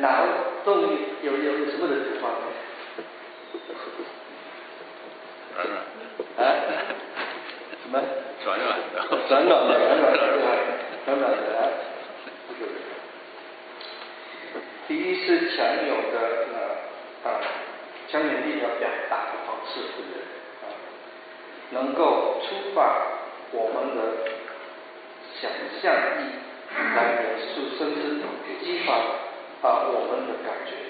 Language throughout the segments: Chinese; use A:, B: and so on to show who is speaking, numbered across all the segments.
A: 脑中有什么的图画面？什么？
B: 软软的，
A: 第一是强有的强有力的表达的方式，对不对？能够触发我们的想象力来描述，甚至激发我们的感觉，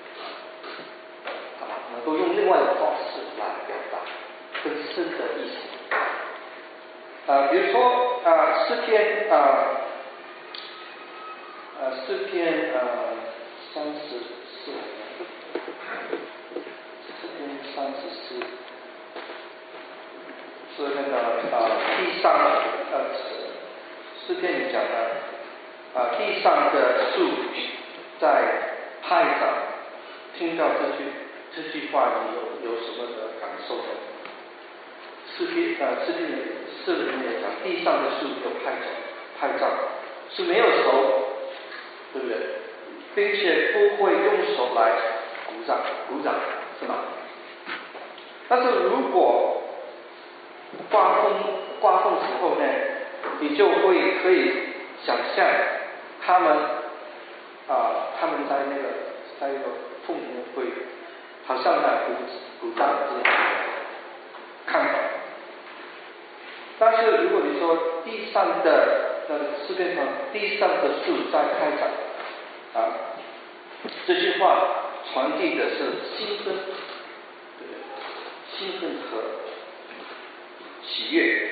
A: 能够用另外的方式来表达更深的意思。比如说诗篇34是那个地上诗篇里讲的地上的树在拍掌，听到这句话你有什么的感受呢？诗篇里面讲地上的树有拍掌是没有手，对不对？并且不会用手来鼓掌，是吗？但是如果刮风时候呢，你就可以想象他们在一个风里面会好像在鼓掌这样的看法。但是如果你说地上的诗篇上地上的树在开展这句话传递的是兴奋和喜悦。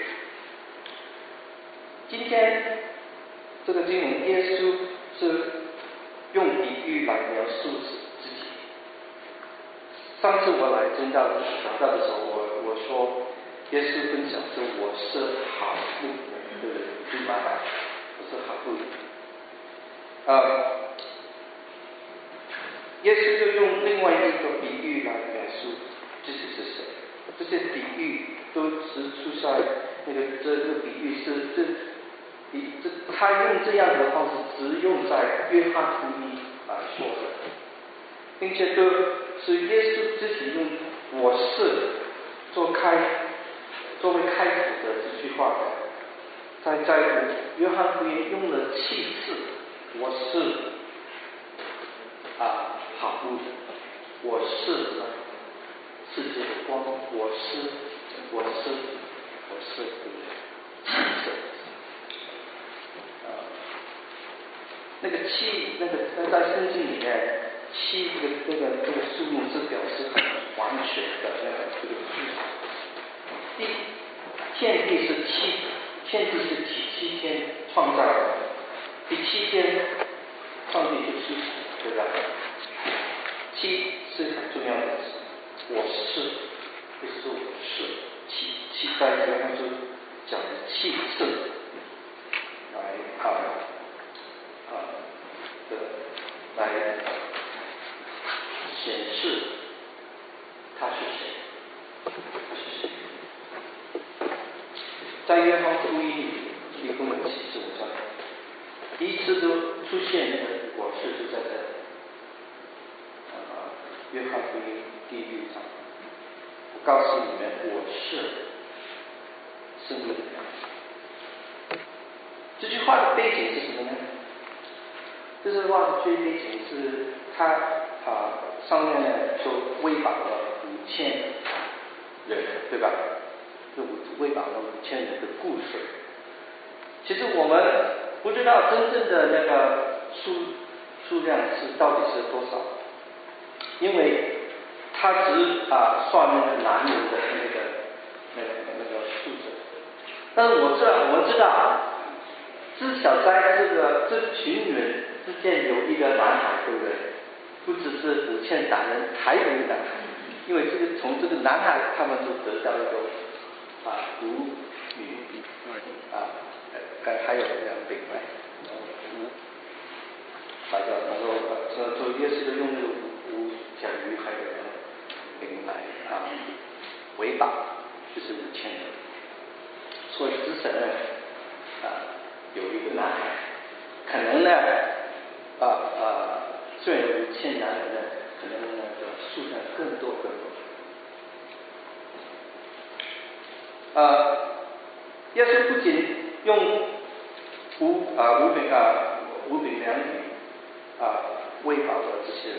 A: 今天这个经文，耶稣是用比喻来描述自己。上次我来讲道的时候，我说耶稣分享说我是好牧人，对不对？对吧？我是好牧人。耶稣就用另外一个比喻来描述自己是谁。这些比喻都是出在这个比喻他用这样的方式只用在约翰福音来说的，并且都是耶稣自己用我是作为开头的这句话的，在约翰福音用了7次，我是好牧人，我是世界的光，我是对不对？那个7，在圣经里面，7这个数目是表示很完全的这个数字。天地是7天创造的，第7天上帝就休息，对吧？7是很重要的词，我是，就是说我是7在约翰书讲了7次来显示他是谁。在约翰福音里一共有7次，我算第一次都出现的我是就在这约翰福音第6章，我告诉你们我是生命的粮。这句话的背景是什么呢？这句话的背景是他上面呢就喂饱了5000人，对吧？喂饱了5000人的故事。其实我们不知道真正的那个数量到底是多少，因为他只算那个男人的那个数字。但是我们知道，至少在这群人之间有一个男孩，对不对？不只是5000男人，还有一个男孩，因为从这个男孩他们就得到一个独女还有2饼来，然后耶稣就用那个5条鱼还有2饼来喂饱，就是5000人。所以之神呢有一个男孩，可能呢虽然有现男人呢，可能那个数量更多。耶稣不仅用五饼两鱼喂饱了这些人，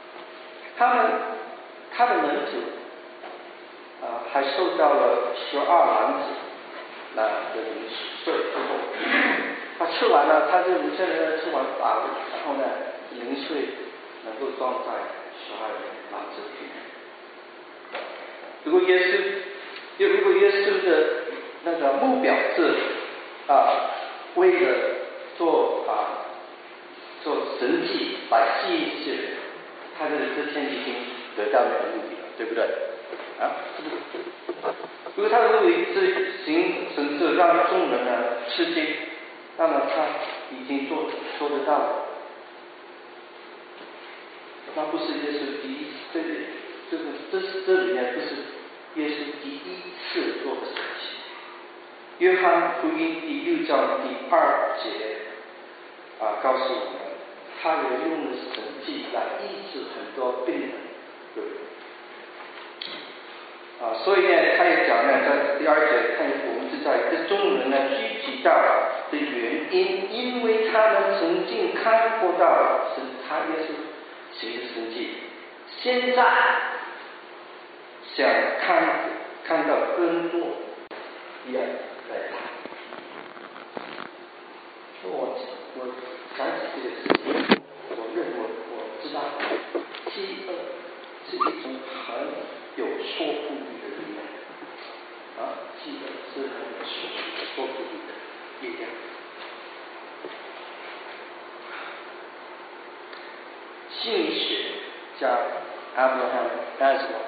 A: 他的门徒还受到了12篮子的零食，所以之后他吃完了，他就有些人吃完饱了，然后呢零碎能够装在12篮子里面。如果耶稣的那个目标是为了做神迹来吸引这些人，他这前已经得到那个目的了，对不对？如果他的目的是行神迹让众人呢吃惊，那么他已经做得到了。那不是耶稣第一次，这里面不是耶稣第一次做的神迹。约翰福音第6章第2节告诉我们，他也用了神迹来医治很多病人，对不对？所以呢，他也讲呢，在第2节看我们知道这众人呢聚集到的原因，因为他们曾经看过到他耶稣行的神迹，现在想看到更多一样来谈。我想起这个事情，我知道饥饿是一种很有说服力的力量饥饿是很有说服力的力量。心理学家 Abraham Maslow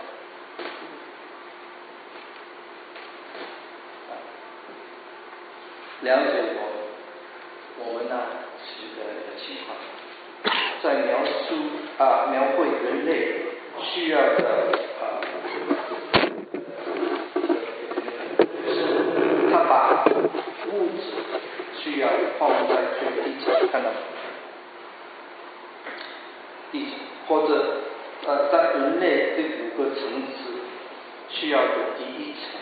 A: 了解我们是一个情况，在描绘人类需要的他把物质需要放在最低层，看到吗？地层，或者在人类这5个层次需要的第一层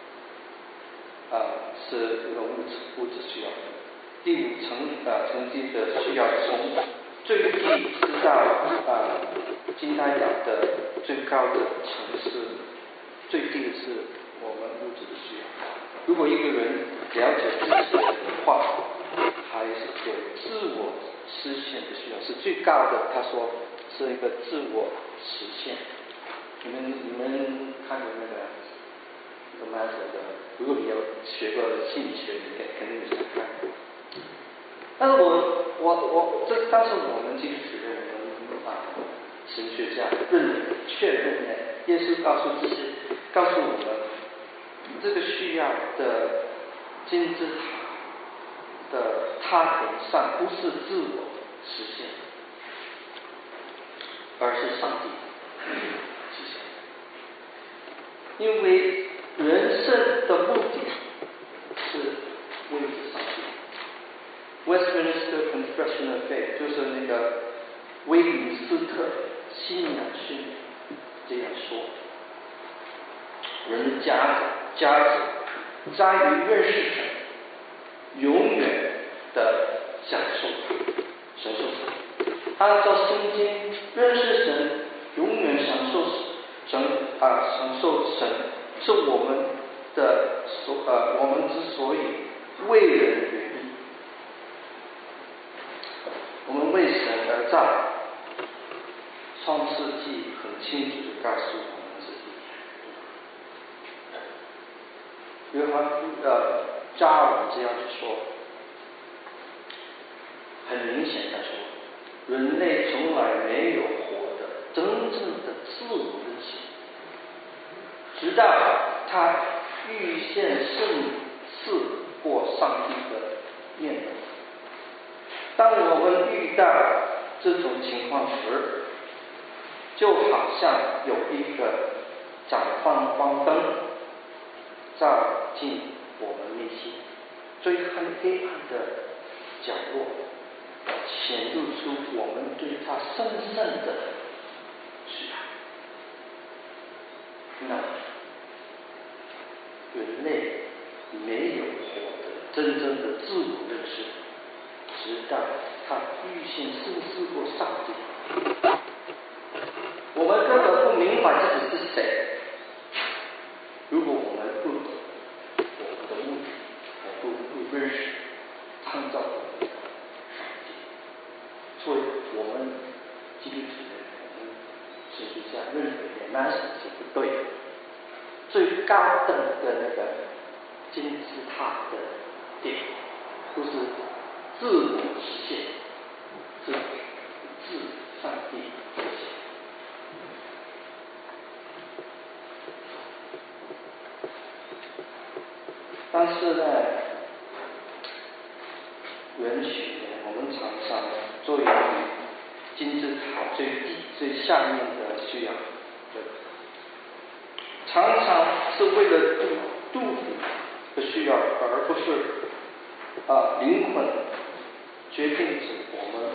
A: 是这个物质需要的，第5层级的需要从最低直到今天讲的最高的层次，最低的是我们物质的需要。如果一个人了解自己的话，还是有自我实现的需要，是最高的。他说是一个自我实现。你们看过那个Maslow的，如果你有学过心理学，你肯定是看过。但是但是我们基督徒的神学家确认呢，耶稣告诉我们，这个需要的金字塔的塔顶上不是自我实现，而是上帝实现。因为人生的目的是为了上帝。Westminster Confession of Faith 就是那个威敏斯特信仰宣言这样说：人的价值在于认识神，永远的享受神。按照圣经，认识神，永远享受神，是我们之所以为人的原因。我们为神而造，创世纪很清楚地告诉我们这一点。约翰加尔文这样去说，很明显的说，人类从来没有活得真正的自我认识，直到他遇见圣赐过上帝的面容。当我们遇到这种情况时，就好像有一个绽放光灯照进我们内心最黑暗的角落， 显露出我们对他深深的需要。那人类没有获得真正的自我认识，直到他预先审视过上帝。我们根本不明白自己是谁。如果我们不懂我们的目的，不认识创造我们的上帝，所以我们基督徒人，我们甚至这样认为那是不对的。最高等的那个金字塔的点，就是自我实现，自上帝实现。但是呢，允许呢，我们常常作为金字塔最低最下面的需要，常常是为了杜甫的需要，而不是灵魂决定着我们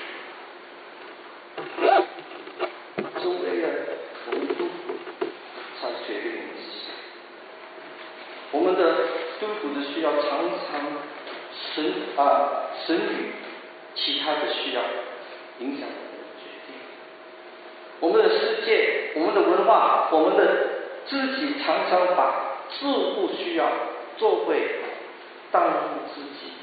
A: 的需要，是为了我们杜甫才决定我们是谁。我们的杜甫的需要常常神与其他的需要影响我们的决定。我们的世界，我们的文化，我们的自己常常把自我需要作为当务之急。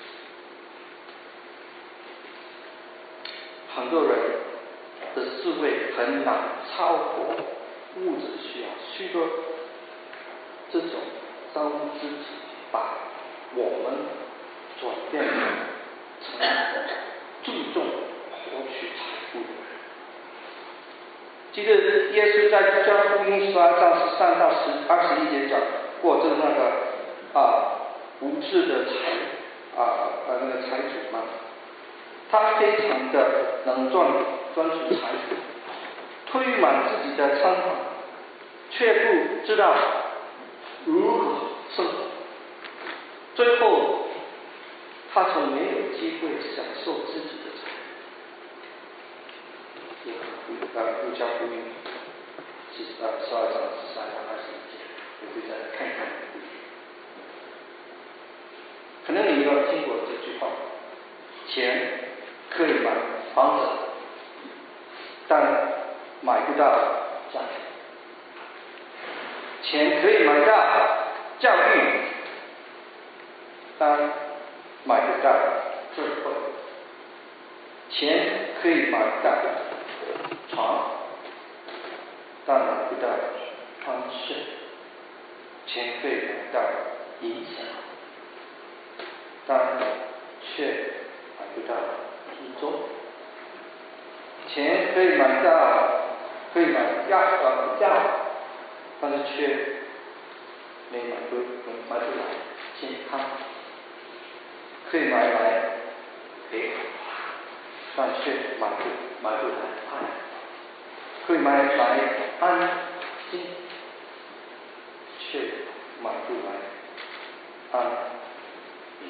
A: 很多人的思维很难超过物质需要，许多这种当务之急把我们转变成注重获取财富的人。记得耶稣在路加福音12章13到21节讲过，就是那个无知的那个财主嘛，他非常的能赚取财富，推满自己的仓房，却不知道如何生活。最后，他从没有机会享受自己的财富。路加福音12章13到21节，我会再看看。可能你有听过这句话：钱可以买房子，但买不到家庭；钱可以买到教育，但买不到智慧；钱可以买到床，但买不到安睡；钱可以买到影响，但却买不到尊重。钱可以买药，但是却买不来健康。可以买来陪，但却买不来爱。可以买来安心，却买不来安宁。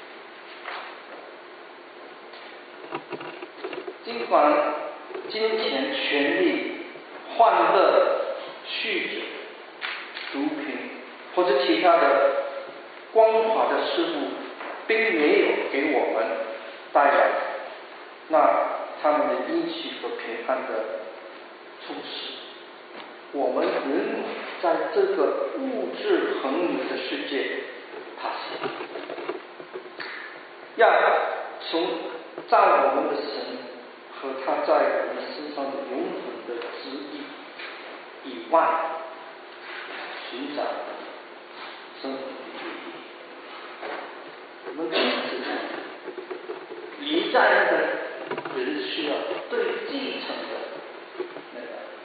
A: 尽管金钱、权力、欢乐、酗酒、毒品或者其他的光滑的事物，并没有给我们带来他们的应许和平安的充实，我们仍在这个物质横流的世界爬行。要从造我们的神和他在我们身上的永恒的旨意以外，寻找生活的意义。我们离在那个人需要最基层的那个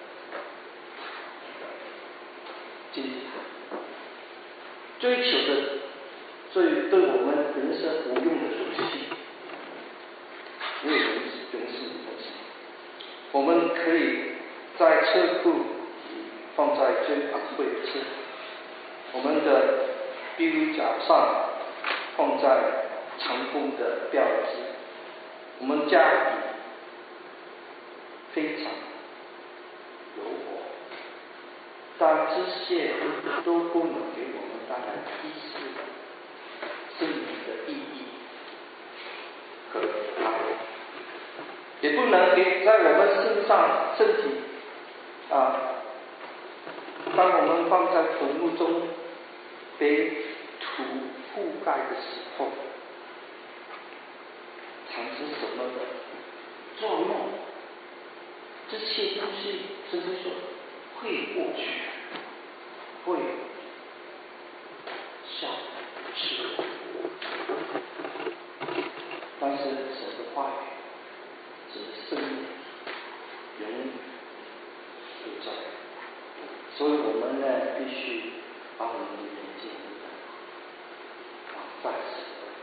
A: 金字塔，追求的对我们人生无用的东西，没有永生的东西。我们可以在车库放在最昂贵的车，我们的壁炉角上放在成功的标志， 我们加以非常柔和，但这些都不能给我们带来一丝的生命的意义和爱，也不能给在我们身体当我们放在坟墓中被土覆盖的时候，产生什么的作用？这些东西甚至说会过去，会消失，但是神的话语，神的生命永远留在。所以我们呢，必须把我们的眼睛再次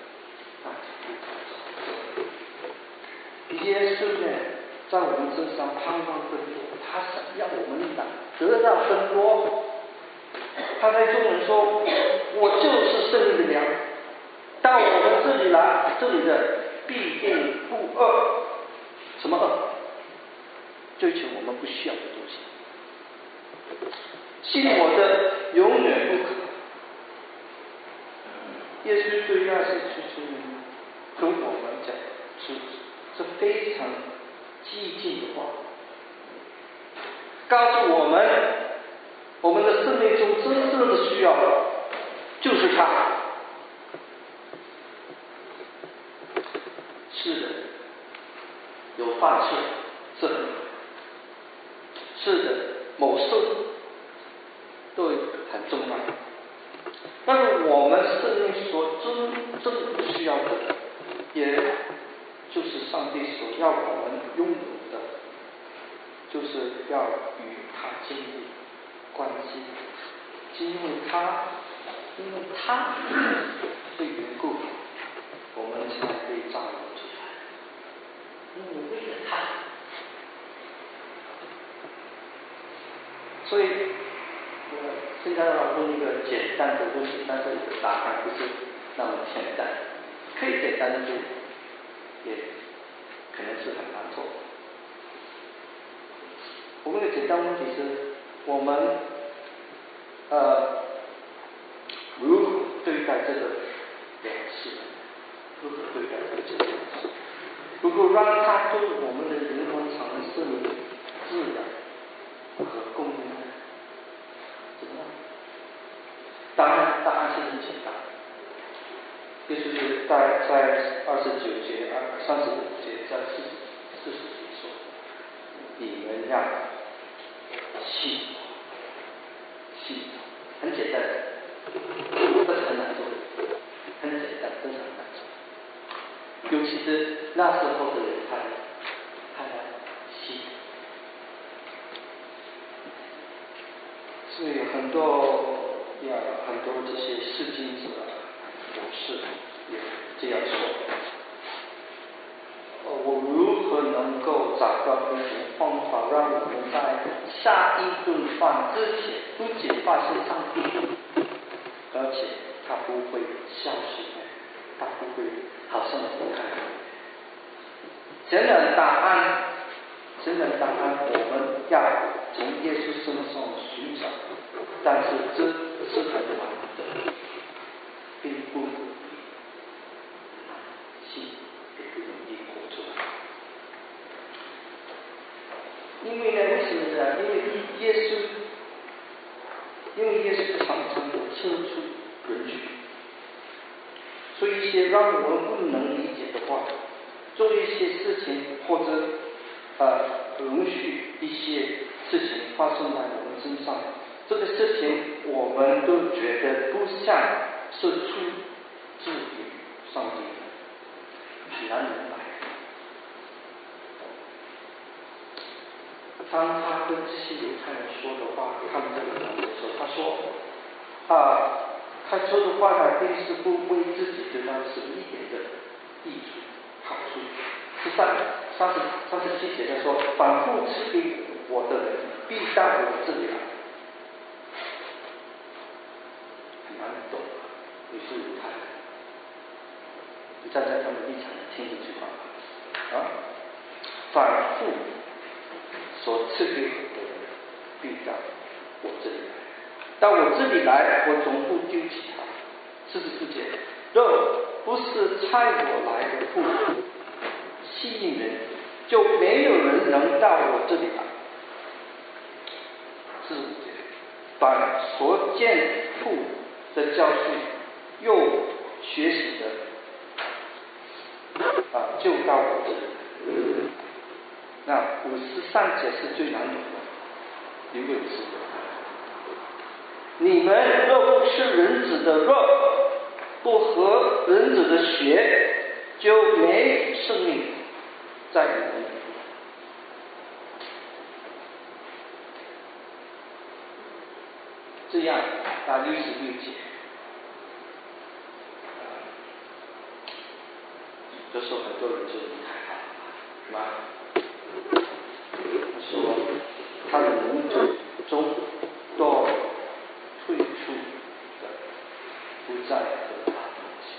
A: 耶稣呢，在我们身上盼望更多，他想要我们得到更多。他在中文说：“我就是生命的粮，到我们这里来，这里的必定不饿。”什么饿？追求我们不需要的东西。信我的永远不渴。耶稣对那些跟我们讲是非常激进的话，告诉我们的生命中真正的需要就是他。是的，有饭吃是很好，是的，某事都很重要，但是我们生命所真正需要的，也就是上帝所要我们拥有的，就是要与他建立关系，因为他的缘故，我们才被造了出来，因为为了他。所以现在要问一个简单的问题，但是答案不是那么简单，可以简单的做，也可能是很难做。我问的简单问题是：我们如何对待这个粮食？如何对待这个粮食？如何让它对我们的灵魂产生自然和共鸣呢？怎么样？答案是很简单，就是在29节、35节、在40节说，你们要信，很简单，但是很难做，很简单，真的很难做。尤其是那时候的人，他信。所以很多这些释经者博士也这样说，我如何能够找到一种方法，让我们在下一顿饭之前不仅发现上帝，而且他不会消失，他不会好像不看到。显然答案我们要从耶稣身上寻找，但是这是很难的，并不容易，信也不容易活出来。因为呢，为什么呢？因为耶稣常常的伸出人群，所以一些让我们不能理解的话，做一些事情或者允许一些事情发生在我们身上，这个事情我们都觉得不像是出自于上帝的，很难明白。当他跟这些犹太人说的话，他们这个人的时候，他说的话呢，并是不为自己得到什么一点的益处、好处。37节他说：“反复赐给我的人，必到我这里来。”很难懂，你是犹太人，你站在他们立场听这句话吧。 反复所赐给我的人，必到我这里来。到我这里来，我总不丢弃他。44节，若不是差我来的父吸引人，就没有人能到我这里来。45节，把所见父的教训又学习的就到我这里来。那53节是最难懂的，留给词。你们若不吃人子的肉，不喝人子的血，就没生命在你们里面。这样到66节，这时候很多人就离开他了，是吧？他说他的门徒中都退出的，不再和他同行。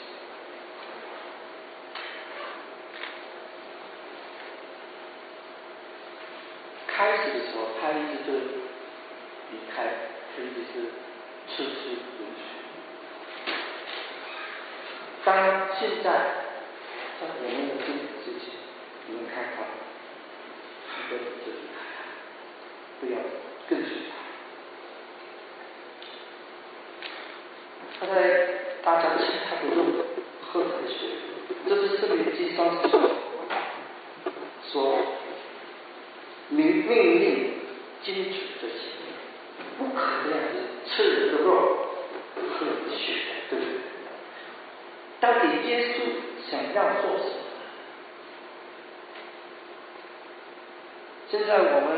A: 开始的时候，他一直都离开，甚至是处处允许。当现在在我们的真理之前，你们看看，一个人就离开他，不要跟随他。他在大家吃他的肉，喝他的水，这是圣灵记30章说命令禁止这些，不可这样子吃人的肉，喝人的血，对不对？到底耶稣想要做什么？现在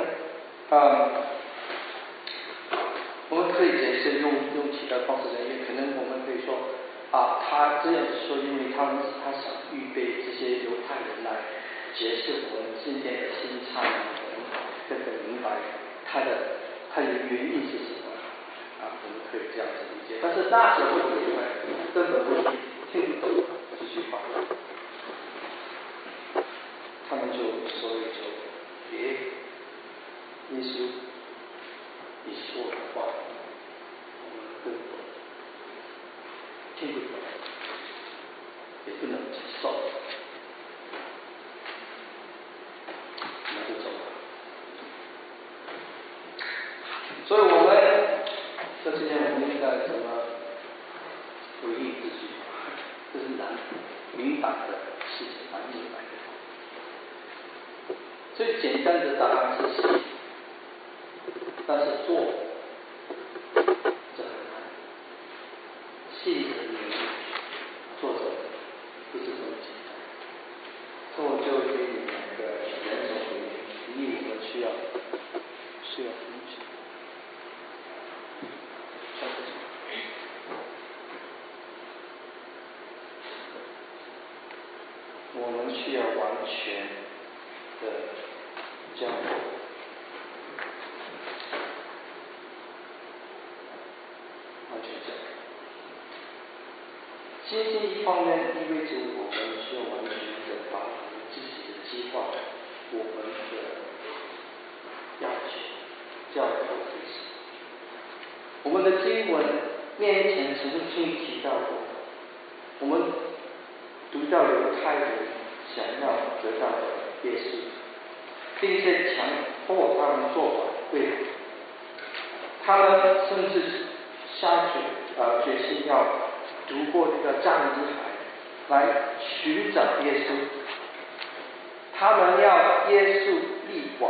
A: 我们可以解释用其他方式来，也可能我们可以说他这样子说，因为他想预备这些犹太人来解释我们今天的新差，更明白他的原因是什么我们可以这样子理解。但是那时候的犹太人根本不听不懂这句话，他们所以就耶稣你说的话，我们根本听不懂，也不能接受，那就走了。所以我们在今天我们应该怎么回应这句话？这是难明白的事情，难明白的。最简单的答案是信，但是做这很难。信是容易，做着不是这么简单。所以我就给你们两种回应。第一，我们需要分析。我们需要完全的交付，完全交付。信心一方面意味着我们需要完全的把我们自己的计划、我们的要求交付给神。我们的经文面前曾经提到过，我们读到犹太人想要得到的耶稣，并且强迫他们做法对，他们甚至下决心要渡过这个加利利海来寻找耶稣，他们要耶稣立王，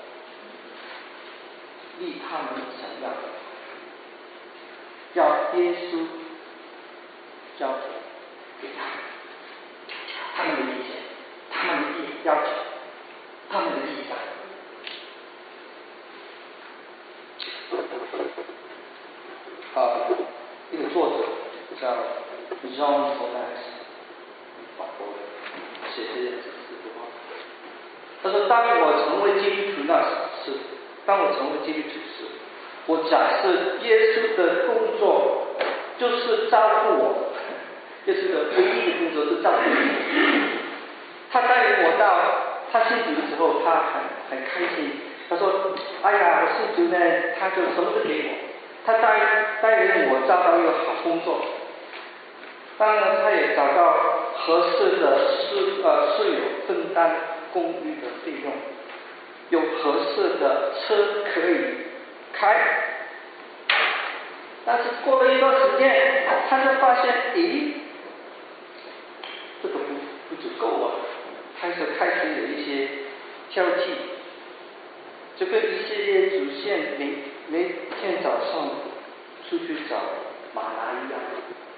A: 立他们想要的，要耶稣交给他们。他们的意见，他们的要求，他们的意向。一个作者叫 Jean Thomas， 法国人，写这样子的句话。他说：“当我成为基督徒时，我假设耶稣的工作就是照顾我。”耶稣的唯一的工作是照顾我。 他带领我到他信主的时候，他很开心。他说：“哎呀，我信主呢，他就什么都给我。他带领我找到一个好工作。当然，他也找到合适的室友分担公寓的费用，有合适的车可以开。但是过了一段时间，他就发现，咦，这个不足够啊，开始有一些挑剔。就跟以色列祖先每天早上出去找马拿一样，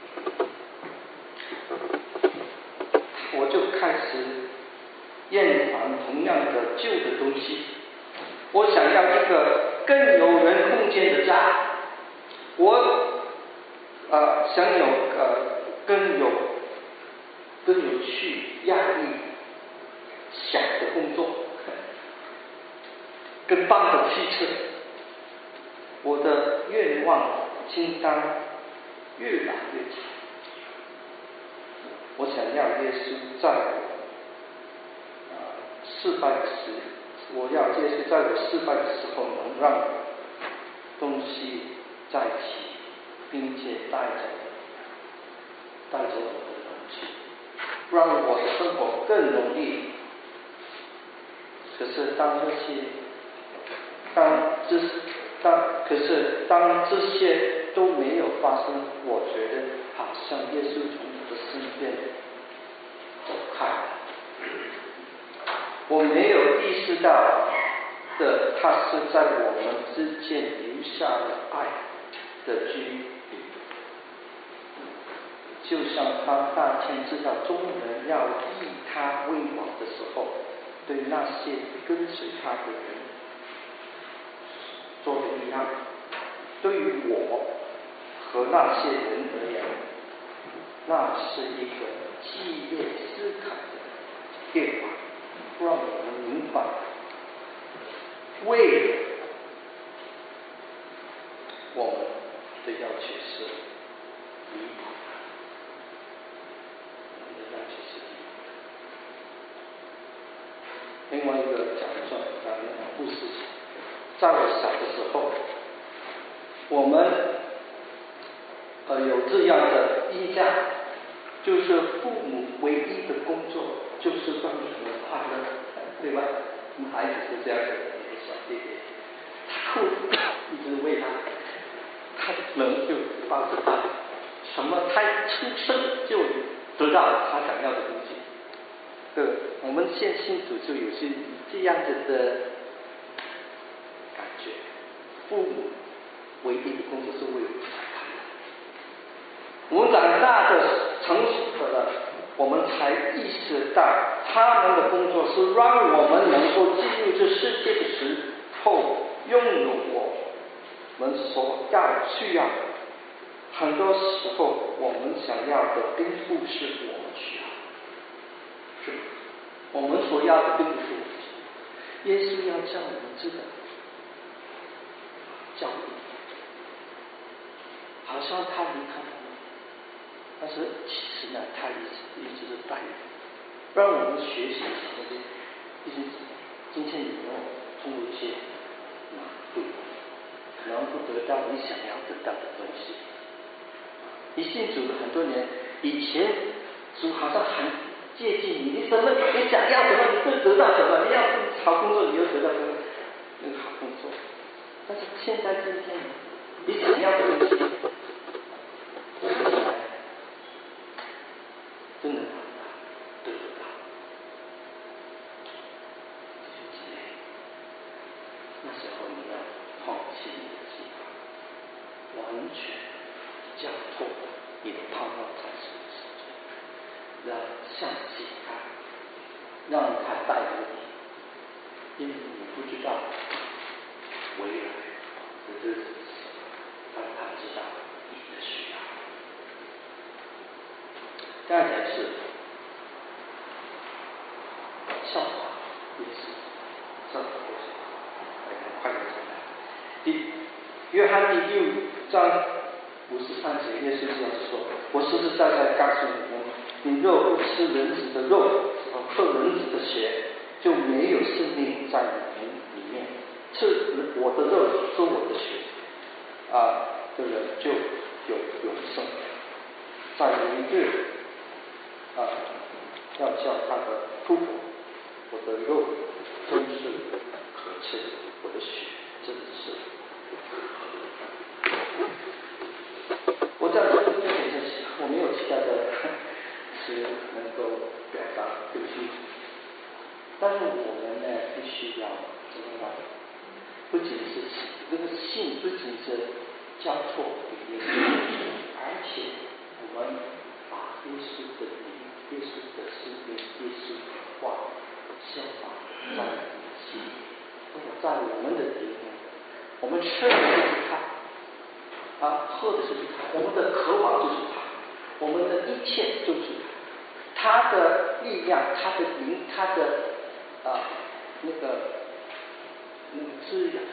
A: 我就开始厌烦同样的旧的东西。我想要一个更有人空间的家，我想有更有趣、压力小的工作。更棒的汽车，我的愿望清单越来越长。我想要耶稣在我要耶稣在我失败的时候，能让东西在一起，并且带走我的东西，让我的生活更容易。可是当这些都没有发生，我觉得好像耶稣从我的身边走开了。我没有意识到的，他是在我们之间留下了爱的距离。就像他那天知道众人要立他为王的时候，对那些跟随他的人做的一样。对于我和那些人而言，那是一个激烈思考的变化，让我们明白，为了我们的要求是离谱的，我们的要求是离谱的。另外一个讲故事，在我小的时候，我们有这样的印象，就是父母唯一的工作就是让人们快乐，对吧？我们孩子是这样子的，一个小弟弟，他哭一直喂他，他冷就抱着他，什么他出生就得到他想要的东西。我们现信主就有些这样子的感觉，父母唯一的工作是为小孩。我们长大的成熟了，我们才意识到他们的工作是让我们能够进入这世界的时候，拥有我们所需要的。很多时候我们想要的并不是我们需要的，是吧？我们所要的并不是我们需要的。耶稣要叫我们知道，教育好像他离开了，但是其实呢，他一直是带领，让我们学习那些今天你要通过一些难度，可能不得到你想要得到的东西。你信主了很多年，以前主好像很接近你，你想要什么你就得到什么，你要好工作你就得到那个好工作。但是现在今天你想要的东西，看起来真的得不到。弟兄姊妹，那时候你要放弃你的计划，完全交托你的盼望在神的手中，让相信他，让他带领你，因为你不知道未来的日子是什么，但他知道你的需要。第二点是效法耶稣，效法耶稣，很快的讲来。约翰第6章53节，耶稣这样说：“我实实在在告诉你们，你若不吃人子的肉， 喝人子的血，就没有生命在你们里面。吃我的肉，喝我的血，的人就有永生。在有一日，要叫他的夫妇，我的肉真是可吃，我的血真是可喝。我在这里我没有其他的词能够表达对不起，但是我们呢必须要怎么样？不仅是这个信，不仅是交错给耶稣，而且我们把耶稣的灵、耶稣的生命、耶稣的话消化在我们的心里，在我们的灵里，我们吃的就是他，喝的就是他，我们的渴望就是他，我们的一切就是他，他的力量，他的灵，他的那个滋养，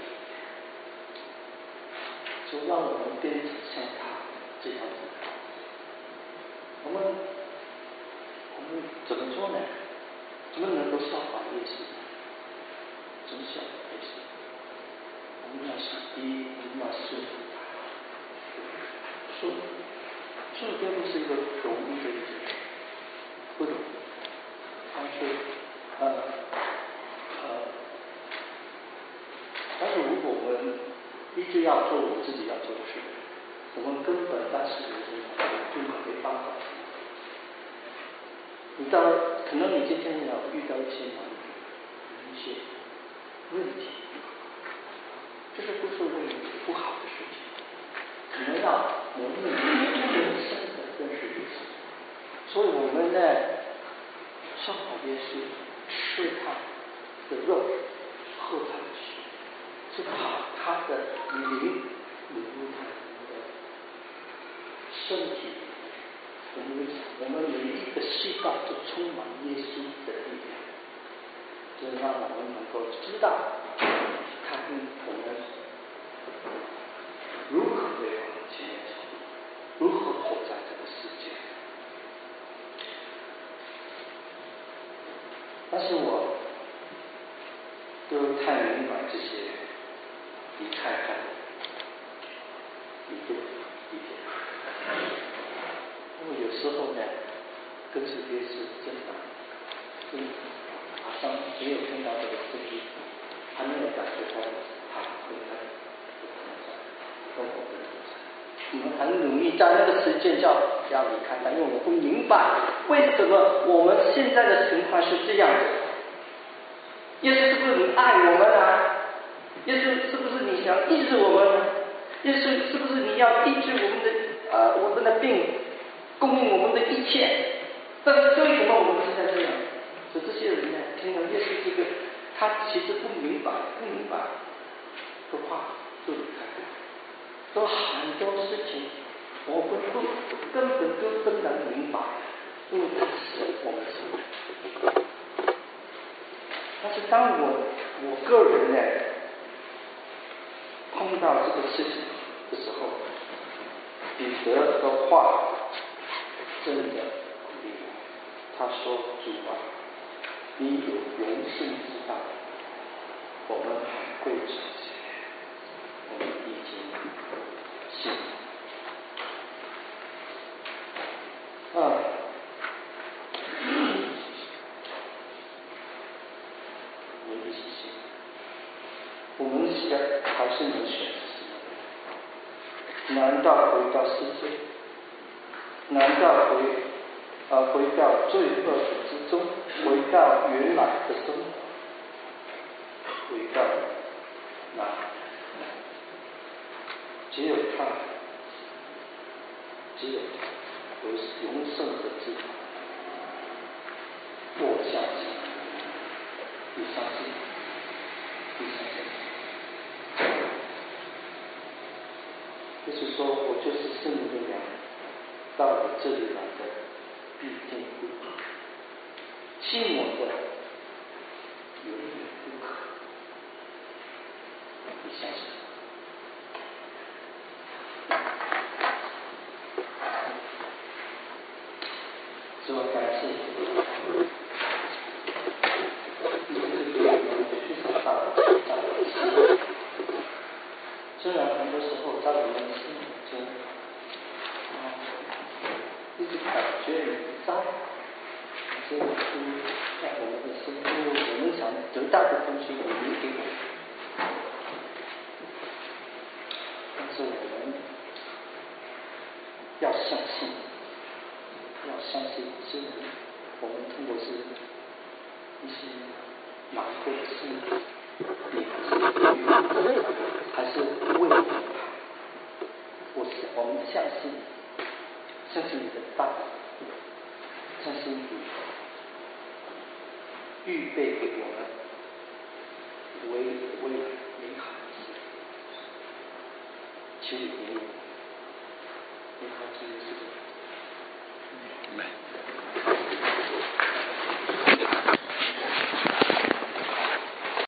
A: 就让我们变成像他这样子。我们怎么做呢？怎么能够效法耶稣呢？怎么效法耶稣？我们要第一，我们要顺服他。顺服并不是一个容易的一件事，不容易。但是如果我们一直要做我自己要做的事，我们根本在世人中就没办法。可能你今天要遇到一些难题，一些问题，这是不是不好的事情？可能要磨练更深的认识耶稣。所以我们呢，效法耶稣，吃他的肉，喝他的血，是把他的灵领入他的身体。我们每一个细胞都充满耶稣的力量，这让我们能够知道他跟我们如何为我们前面走，如何活在这个世界。但是我都太明白这些离开他的一步一点。因为有时候呢，跟随耶稣真的好像没有听到这个声音，还没有感觉到他跟我们我们很努力在那个时间要离开他，因为我们不明白为什么我们现在的情况是这样的。耶稣是不是你爱我们啊？耶稣是不是你想医治我们呢？耶稣是不是你要医治我们的病，供应我们的一切？但是为什么我们现在这样？所以这些人呢，听到耶稣这个，他其实不明白的话，就离开他。说很多事情，我们根本就不能明白，因为他是我们是。但是当我个人呢，碰到这个事情的时候，彼得的话真的鼓励我。他说：“主啊，你有永生之道，我们还会这些，我们已经信了。”我们一起信。我们还是能选择什么？难道回到世界？难道回到罪恶之中？回到原来的生活？回到哪？只有他有永生的智慧。我相信，你相信，你相信。就是说，我就是圣灵的粮，到我这里来的必定不渴，信我的永远不渴。你相信？主啊，感谢你。
B: 谢主在我们的生活，我们想得到的东西，你给我们。但是我们要相信，是我们通过是一些难过的事，还是为了我们相信你的大能，相信你预备给我们为美好的事，求你给我们美好的事。